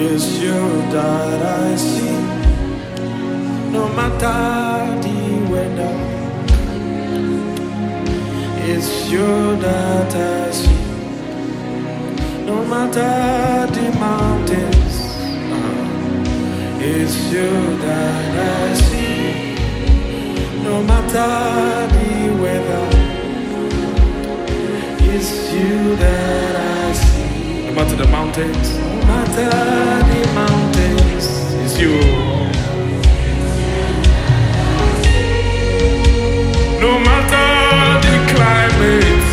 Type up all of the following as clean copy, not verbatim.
It's you that I see. No matter the weather, it's you that I see. No matter the mountains, it's you that I see. No matter the weather, it's you that I see. No matter the mountains, no matter the mountains, it's you. No matter the climate,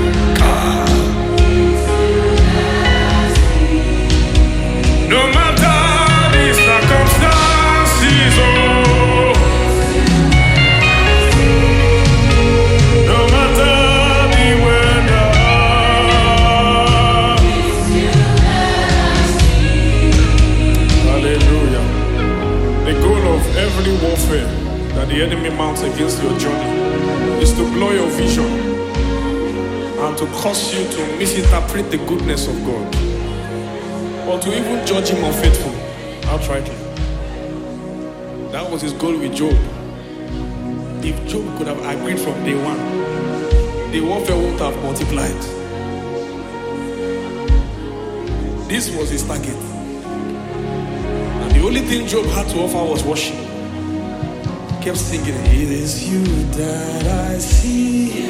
no matter the circumstances, no matter the weather, hallelujah. The goal of every warfare that the enemy mounts against your journey is to blow your vision and to cause you to misinterpret the goodness of God, or to even judge him unfaithful outrightly. That was his goal with Job. If Job could have agreed from day one, the warfare wouldn't have multiplied. This was his target. And the only thing Job had to offer was worship. He kept singing, it is you that I see.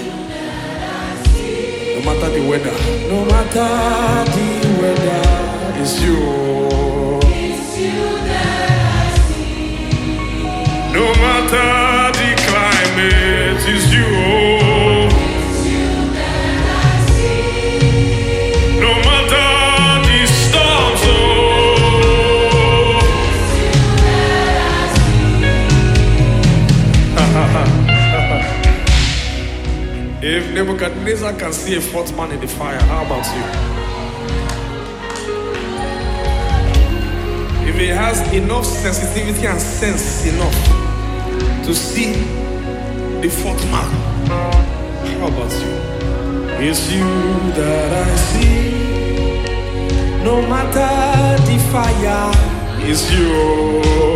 No matter the weather, no matter the weather, it's you. It's you that I see. No matter the climate, it's you. It's you that I see. No matter the storms, It's you that I see. If Nebuchadnezzar can see a fourth man in the fire, how about you? If he has enough sensitivity and sense enough to see the fourth man, how about you? It's you that I see. No matter the fire, it's you.